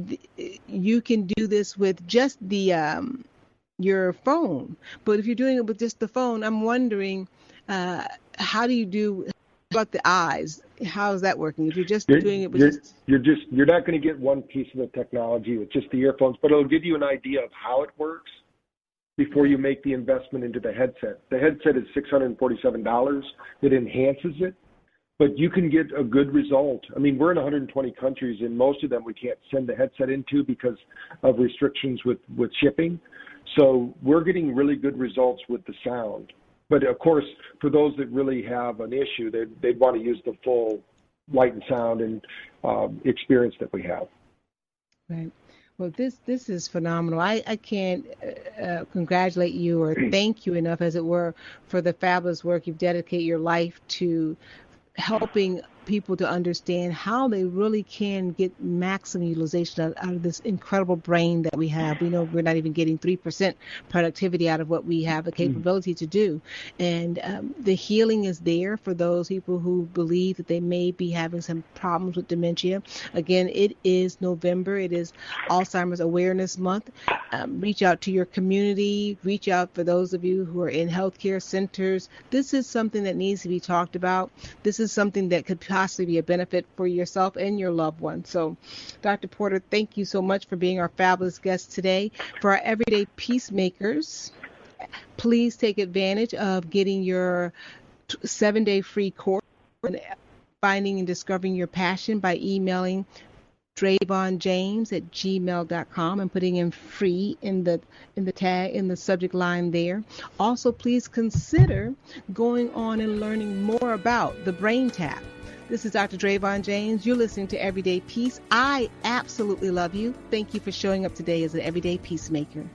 you can do this with just the your phone. But if you're doing it with just the phone, I'm wondering, how do you do about the eyes? How is that working? If you're just doing it with you're not going to get one piece of the technology with just the earphones, but it'll give you an idea of how it works before you make the investment into the headset. The headset is $647. It enhances it, but you can get a good result. I mean, we're in 120 countries, and most of them we can't send the headset into because of restrictions with shipping. So we're getting really good results with the sound. But of course, for those that really have an issue, they'd want to use the full light and sound and experience that we have. Right. Well, this is phenomenal. I can't congratulate you or thank you enough, as it were, for the fabulous work you've dedicated your life to helping people to understand how they really can get maximum utilization out of this incredible brain that we have. We know we're not even getting 3% productivity out of what we have the capability to do. And the healing is there for those people who believe that they may be having some problems with dementia. Again, it is November. It is Alzheimer's Awareness Month. Reach out to your community. Reach out for those of you who are in healthcare centers. This is something that needs to be talked about. This is something that could possibly be a benefit for yourself and your loved one. So, Dr. Porter, thank you so much for being our fabulous guest today. For our everyday peacemakers, please take advantage of getting your 7-day free course on finding and discovering your passion by emailing DravonJames@gmail.com and putting in free in the tag, in the subject line there. Also, please consider going on and learning more about the Brain Tap. This is Dr. Dravon James. You're listening to Everyday Peace. I absolutely love you. Thank you for showing up today as an everyday peacemaker.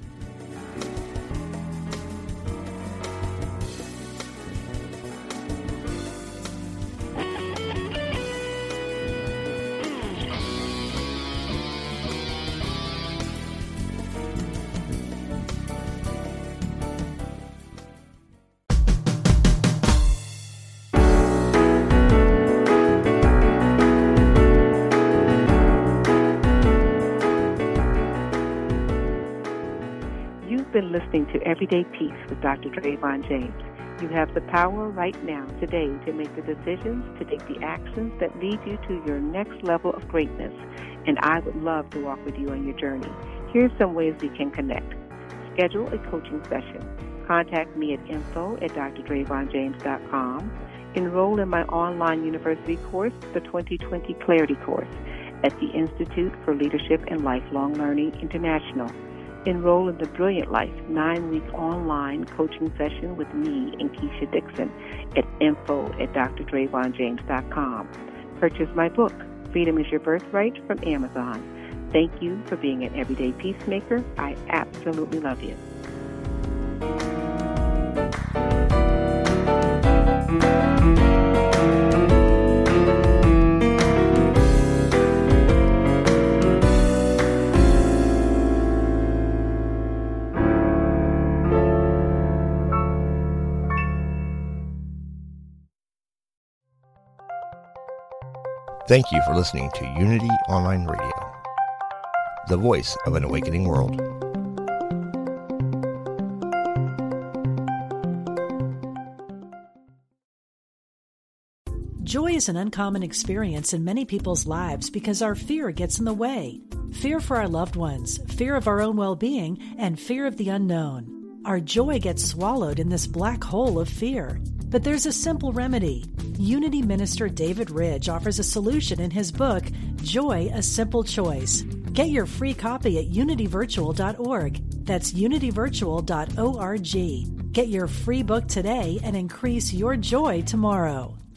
Listening to Everyday Peace with Dr. Dravon James. You have the power right now, today, to make the decisions, to take the actions that lead you to your next level of greatness. And I would love to walk with you on your journey. Here's some ways we can connect. Schedule a coaching session. Contact me at info@drdravonjames.com. Enroll in my online university course, the 2020 Clarity course, at the Institute for Leadership and Lifelong Learning International. Enroll in the Brilliant Life 9-week online coaching session with me and Keisha Dixon at info@drdravonjames.com. Purchase my book, Freedom is Your Birthright, from Amazon. Thank you for being an everyday peacemaker. I absolutely love you. Thank you for listening to Unity Online Radio, the voice of an awakening world. Joy is an uncommon experience in many people's lives because our fear gets in the way. Fear for our loved ones, fear of our own well-being, and fear of the unknown. Our joy gets swallowed in this black hole of fear. But there's a simple remedy. Unity minister David Ridge offers a solution in his book, Joy, A Simple Choice. Get your free copy at unityvirtual.org. That's unityvirtual.org. Get your free book today and increase your joy tomorrow.